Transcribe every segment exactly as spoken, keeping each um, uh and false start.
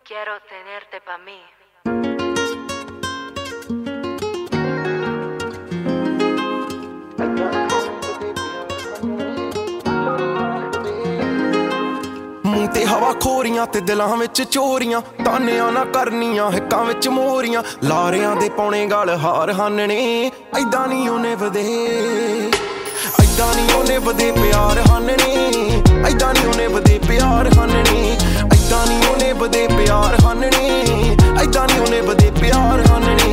Quiero tenerte pa' mí. ਮੂੰਹ ਤੇ ਹਵਾ ਖੋਰੀਆਂ ਤੇ ਦਿਲਾਂ ਵਿੱਚ ਚੋਰੀਆਂ, ਤਾਨਿਆਂ ਨਾ ਕਰਨੀਆਂ ਹਿੱਕਾਂ ਵਿੱਚ ਮੋਰੀਆਂ, ਲਾਰਿਆਂ ਦੇ ਪੌਣੇ ਗਲ ਹਾਰ ਹਾਨਣੇ, ਐਦਾਂ ਨਹੀਂ ਉਹਨੇ ਵਧੇ, ਐਦਾਂ ਨਹੀਂ ਉਹਨੇ ਵਧੇ ਪਿਆਰ ਹਾਨਣੇ, ਐਦਾਂ ਨਹੀਂ ਉਹਨੇ ਵਧੇ ਪਿਆਰ ਹਾਨਣੇ, ਐਦਾਂ ਨਹੀਂ ਉਹਨੇ ਵਧੇ ਪਿਆਰ ਹਾਨਣੇ, ਐਦਾਂ ਨਹੀਂ ਉਹਨੇ ਵਧੇ ਪਿਆਰ ਹਾਨਣੇ।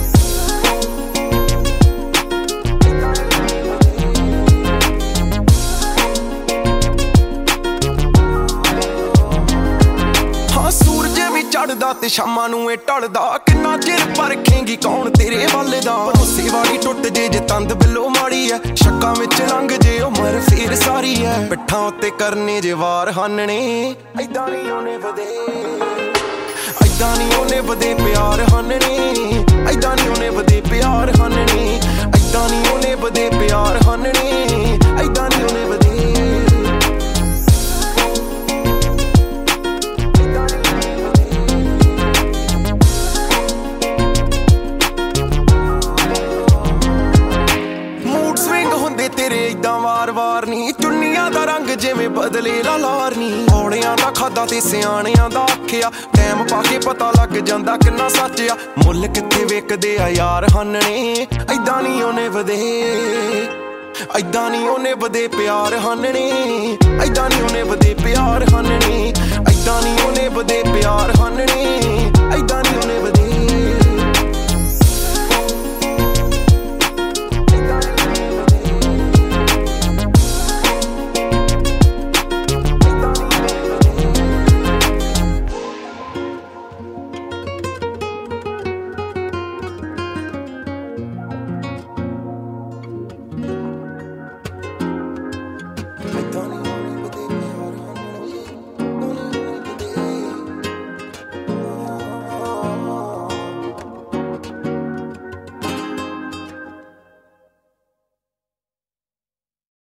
ਚੜਦਾ ਤੇ ਸ਼ਾਮਾਂ ਨੂੰ ਇਹ ਢਲਦਾ, ਕਿੰਨਾ ਚਿਰ ਪਰਖੇਂਗੀ ਕੌਣ ਤੇਰੇ ਵੱਲ ਦਾ, ਭਰੋਸੇ ਵਾਲੀ ਟੁੱਟ ਜੇ ਜੇ ਤੰਦ ਬਿੱਲੋ ਮਾੜੀ ਐ, ਸ਼ੱਕਾਂ ਵਿੱਚ ਲੰਘ ਜੇ ਉਮਰ ਫੇਰ ਸਾਰੀ ਐ, ਪਿੱਠਾਂ ਉੱਤੇ ਕਰਨੇ ਜੇ ਵਾਰ ਹਾਨਣੇ, ਐਦਾਂ ਨਹੀਂ ਉਹਨੇ ਵਧੇ, ਐਦਾਂ ਨਹੀਂ ਉਹਨੇ ਵਧੇ ਪਿਆਰ ਹਾਨਣੇ, ਐਦਾਂ ਨਹੀਂ ਉਹਨੇ ਵਧੇ ਪਿਆਰ ਹਾਨਣੇ, ਐਦਾਂ ਨਹੀਂ ਉਹਨੇ ਵਧੇ ਪਿਆਰ ਹਾਨਣੇ, ਐਦਾਂ ਨਹੀਂ ਉਹਨੇ ਵਧੇ। ਤੇਰੇ ਏਦਾਂ ਵਾਰ-ਵਾਰ ਨੀ, ਚੁੰਨੀਆਂ ਦਾ ਰੰਗ ਜਿਵੇਂ ਬਦਲੇ ਲਾਲਾਰ ਨੀ, ਔੜਿਆਂ ਦਾ ਖਾਦਾ ਤੇ ਸਿਆਣਿਆਂ ਦਾ ਆਖਿਆ, ਟੈਮ ਪਾ ਕੇ ਪਤਾ ਲੱਗ ਜਾਂਦਾ ਕਿੰਨਾ ਸੱਚ ਆ, ਮੁੱਲ ਕਿੱਥੇ ਵੇਖਦੇ ਆ ਯਾਰ ਹਾਨਣੇ, ਐਦਾਂ ਨਹੀਂ ਉਹਨੇ ਵਧੇ, ਐਦਾਂ ਨਹੀਂ ਉਹਨੇ ਵਧੇ ਪਿਆਰ ਹਾਨਣੇ, ਐਦਾਂ ਨਹੀਂ ਉਹਨੇ ਵਧੇ ਪਿਆਰ ਹਾਨਣੇ, ਐਦਾਂ ਨਹੀਂ ਉਹਨੇ ਵਧੇ ਪਿਆਰ